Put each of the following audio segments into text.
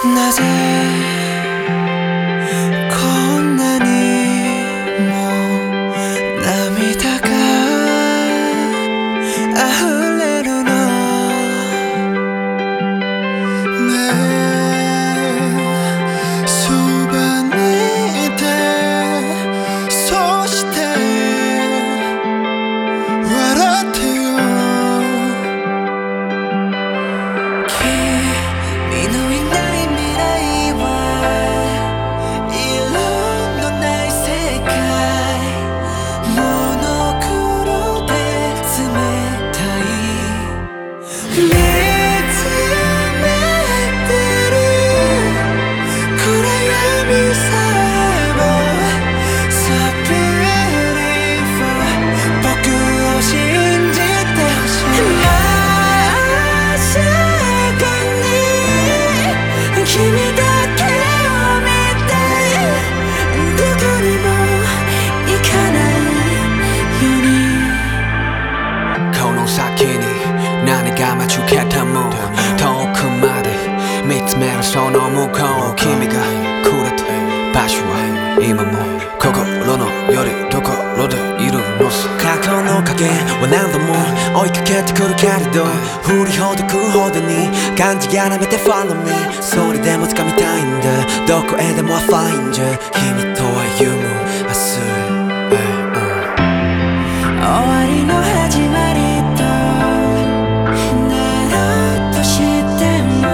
なぜこんなにも涙が溢れるの。ねえそばにいて、そして笑ってよ。君のいない未来は色のない世界、モノクロで冷たい。見つめてる暗闇さえも So beautiful 僕を信じてほしい。君だけを見たい。どこにも行かないように。 この先に何が待ち受けても遠くまで見つめるその向こう。君がくれた場所は今も心のよりどころでいるのさ。過去の影は何度も追いかけてくるけれど、振りほどくほどに感じやらめて Follow me。 それでも掴みたいんだ、どこへでも Find you。 君と歩む明日へ、 終わりの始まりとなるとしても、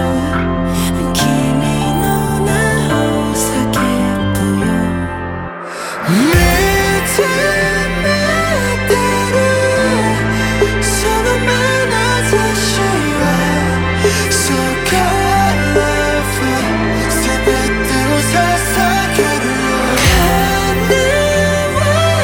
君の名を叫ぶよ。見つめてるその眼差しは So colorful 全てを捧げるよ。叶わ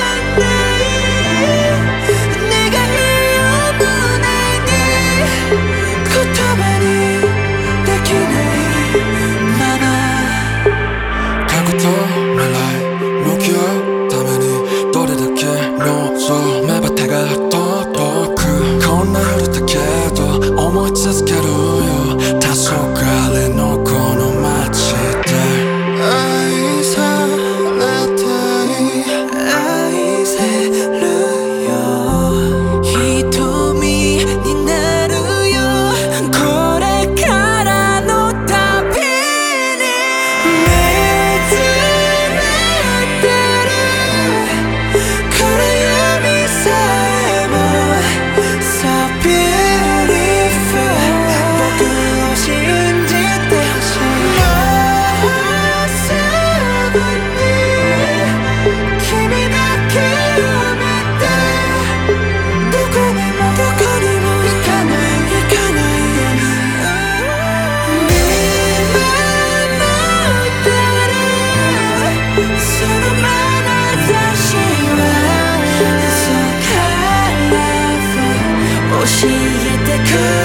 ない願いを胸に言葉にできないまま。 過去と未来向き合うためにどれだけ望めば手が届く。こんな夜だけど思い続けるよ、黄昏のこの街で。 愛されたい愛せるよ、瞳になるよこれからの旅に。見つめてる暗闇さえも So beautiful 僕を信じてほしい。もうすぐに君だけを見て、どこにも行かないように。見守ってるその眼差しは So colorful 教えてくれ